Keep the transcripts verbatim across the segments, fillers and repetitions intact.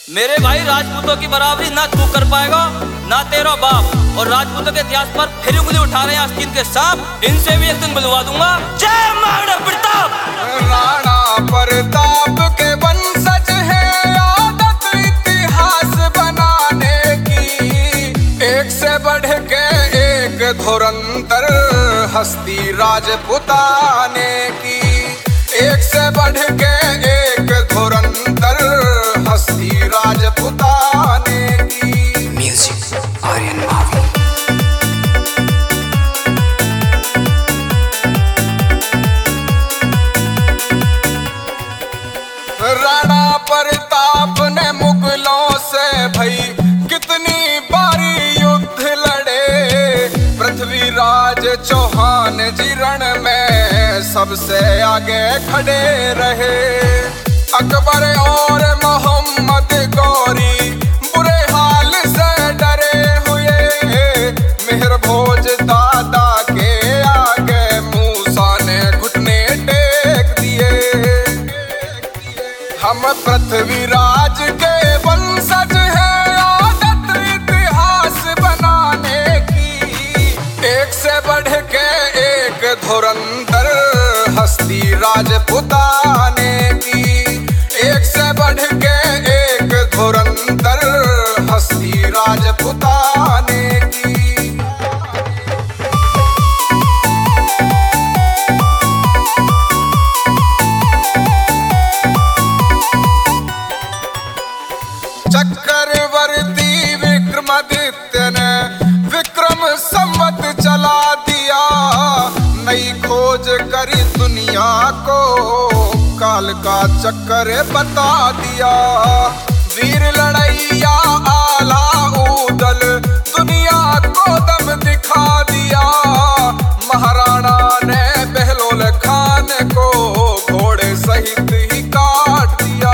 मेरे भाई राजपूतों की बराबरी ना तू कर पाएगा ना तेरा बाप। और राजपूतों के इतिहास पर फिर उंगली उठा रहे हैं आस्तीन के सांप, इनसे भी एक दिन बुलवा दूंगा। जय महाराणा प्रताप। राणा प्रताप के वंशज है, आदत इतिहास बनाने की। एक से बढ़ के एक धुरंधर हस्ती राजपुताने की। एक से बढ़ के एक धुरंधर हस्ती राजपुताने की। म्यूजिक आर्यन मावी। राणा प्रताप ने मुगलों से भई कितनी बारी युद्ध लड़े। पृथ्वीराज चौहान जी रण में सबसे आगे खड़े रहे। अकबर और मोहम्मद गौरी बुरे हाल से डरे हुए। मेहर भोज दादा के आगे मूसा ने घुटने टेक दिए। हम पृथ्वीराज के वंशज हैं, आदत इतिहास बनाने की। एक से बढ़ के एक धुरंधर हस्ती राजपुताने की। एक से बढ़ के एक धुरंधर हस्ती राजपुताने की। चक्रवर्ती विक्रमादित्य ने विक्रम संवत चला दिया। नई खोज करी दुनिया को, काल का चक्कर बता दिया। वीर लड़ैया आला ऊदल दुनिया को दम दिखा दिया। महाराणा ने बहलोल खान को घोड़े सहित ही काट दिया।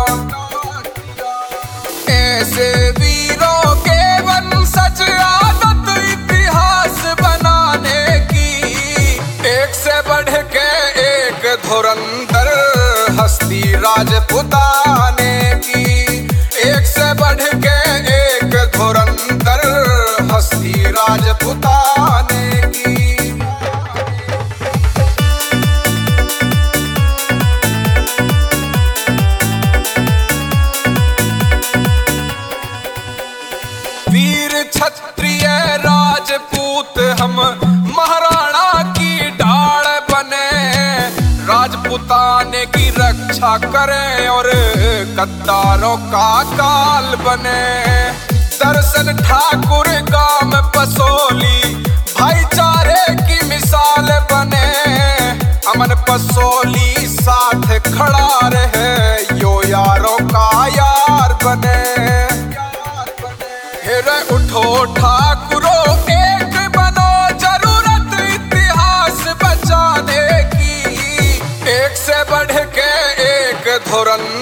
ऐसे वीरों के वंशज आदत इतिहास बनाने की। एक से बढ़ के एक धुरंधर हस्ती राजपुताने की। एक से बढ़ के एक धुरंधर हस्ती राजपुताने की। वीर क्षत्रिय राजपूत हम महाराणा की ढाल बने। राजपुताने की रक्षा करें और गद्दारों का काल बने। दर्शन ठाकुर गांव पसोली भाईचारे की मिसाल बने। अमन पसोली साथ खड़ा रहे, यो यारों का यार बने। उठो ठाकुरो एक बनो, जरूरत इतिहास बचाने की। एक से बढ़ के एक धुरंधर